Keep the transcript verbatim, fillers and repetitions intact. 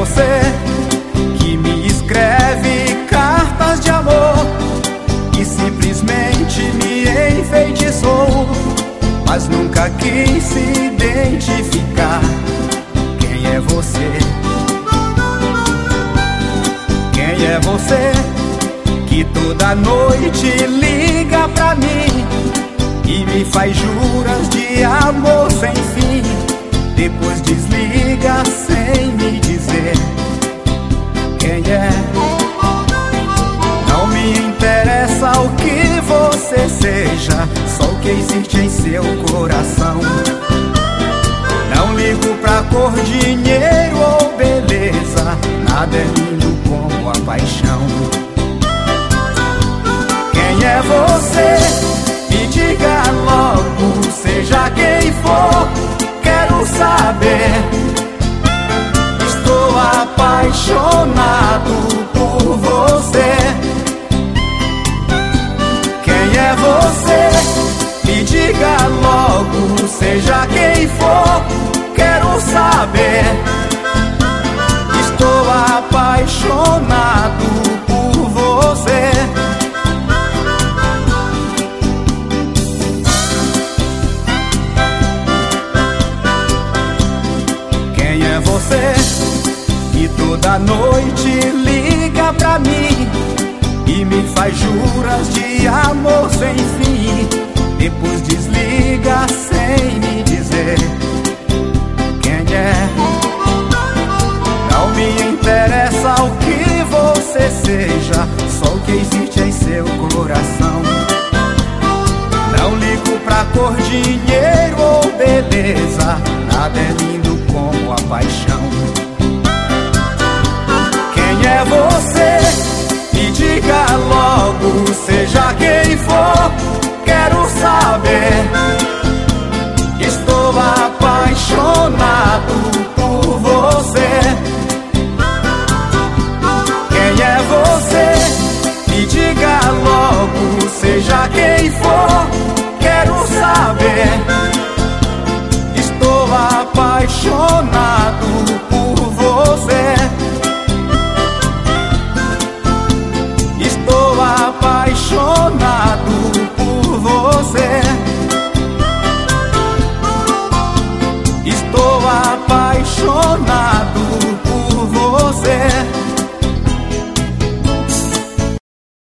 você que me escreve cartas de amor e simplesmente me enfeitiçou, mas nunca quis se identificar. Quem é você? Quem é você que toda noite liga pra mim e me faz juras de amor sem fim, depois desliga sem me dizer quem é? Não me interessa o que você seja, só o que existe em seu coração. Não ligo pra cor, dinheiro ou beleza, nada é lindo como a paixão. Quem é você? Me diga logo, seja quem for, quero saber. Estou apaixonado por você. Quem é você? Me diga logo, seja quem for, quero saber. Estou apaixonado por você. Quem é você que toda noite liga pra mim e me faz juras de amor sem fim, depois desliga sem me dizer quem é? Não me interessa o que você seja, só o que existe em seu coração. Não ligo pra cor, dinheiro ou beleza, nada é lindo como a paixão. Quem é você? Me diga logo, seja quem for,